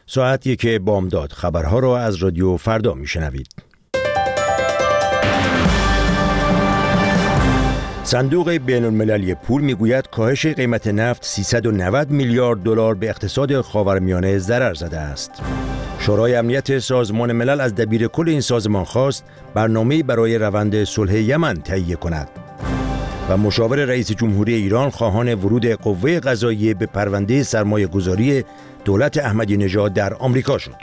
ساعت 1 بامداد. خبرها را از رادیو فردا میشنوید. صندوق بین‌المللی پول میگوید کاهش قیمت نفت 390 میلیارد دلار به اقتصاد خاورمیانه ضرر زده است. شورای امنیت سازمان ملل از دبیرکل این سازمان خواست برنامه‌ای برای روند صلح یمن تهیه کند. و مشاور رئیس جمهوری ایران خواهان ورود قوه قضاییه به پرونده سرمایه‌گذاری دولت احمدی نژاد در آمریکا شد.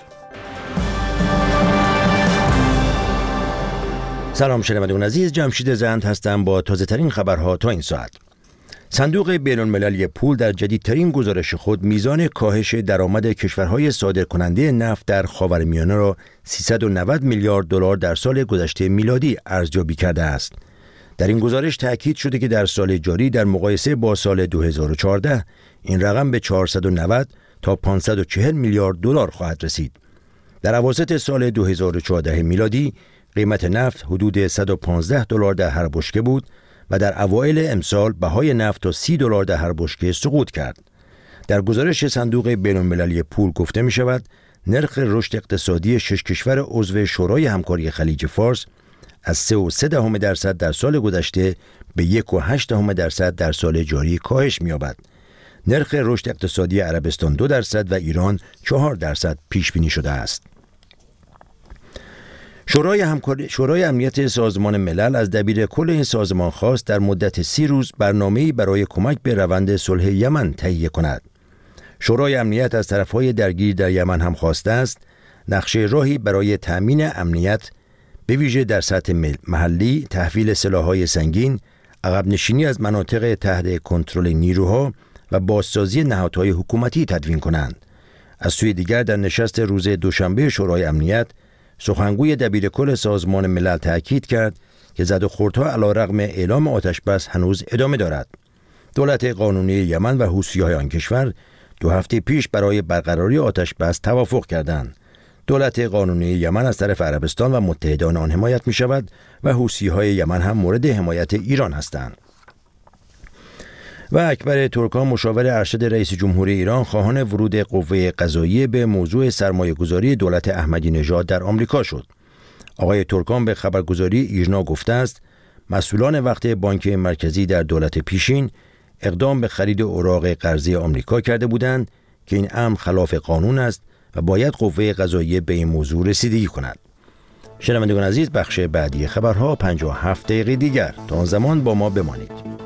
سلام شنوندگان عزیز، جمشید زند هستم با تازه ترین خبرها تا این ساعت. صندوق بین‌المللی پول در جدیدترین گزارش خود میزان کاهش درآمد کشورهای صادرکننده نفت در خاورمیانه را 390 میلیارد دلار در سال گذشته میلادی ارزیابی کرده است. در این گزارش تأکید شده که در سال جاری در مقایسه با سال 2014 این رقم به 490 تا 540 میلیارد دلار خواهد رسید. در اواسط سال 2014 میلادی قیمت نفت حدود 115 دلار در هر بشکه بود و در اوایل امسال بهای نفت تا 30 دلار در هر بشکه سقوط کرد. در گزارش صندوق بین‌المللی پول گفته می شود نرخ رشد اقتصادی 6 کشور عضو شورای همکاری خلیج فارس از 3.3% در سال گذشته به 1.8% در سال جاری کاهش می‌یابد. نرخ رشد اقتصادی عربستان 2% و ایران 4% پیش بینی شده است. شورای امنیت سازمان ملل از دبیرکل این سازمان خواست در مدت 30 روز برنامه‌ای برای کمک به روند صلح یمن تهیه کند. شورای امنیت از طرف‌های درگیر در یمن هم خواسته است نقشه راهی برای تأمین امنیت به ویژه در سطح محلی، تحویل سلاح‌های سنگین، عقب نشینی از مناطق تحت کنترل نیروها و بازسازی نهادهای حکومتی تدوین کنند. از سوی دیگر در نشست روز دوشنبه شورای امنیت سخنگوی دبیرکل سازمان ملل تأکید کرد که زد و خوردها علیرغم اعلام آتش‌بس هنوز ادامه دارد. دولت قانونی یمن و حوثی‌های آن کشور 2 هفته پیش برای برقراری آتش‌بس توافق کردند. دولت قانونی یمن از طرف عربستان و متحدان آن حمایت می شود و حوثی‌های یمن هم مورد حمایت ایران هستند. و اکبر ترکان مشاور ارشد رئیس جمهوری ایران خواهان ورود قوه قضاییه به موضوع سرمایه‌گذاری دولت احمدی نژاد در آمریکا شد. آقای ترکان به خبرگزاری ایرنا گفته است مسئولان وقت بانک مرکزی در دولت پیشین اقدام به خرید اوراق قرضه آمریکا کرده بودند که این امر خلاف قانون است و باید قوه قضاییه به این موضوع رسیدگی کند. شنوندگان عزیز، بخش بعدی خبرها 57 دقیقه دیگر. تا آن زمان با ما بمانید.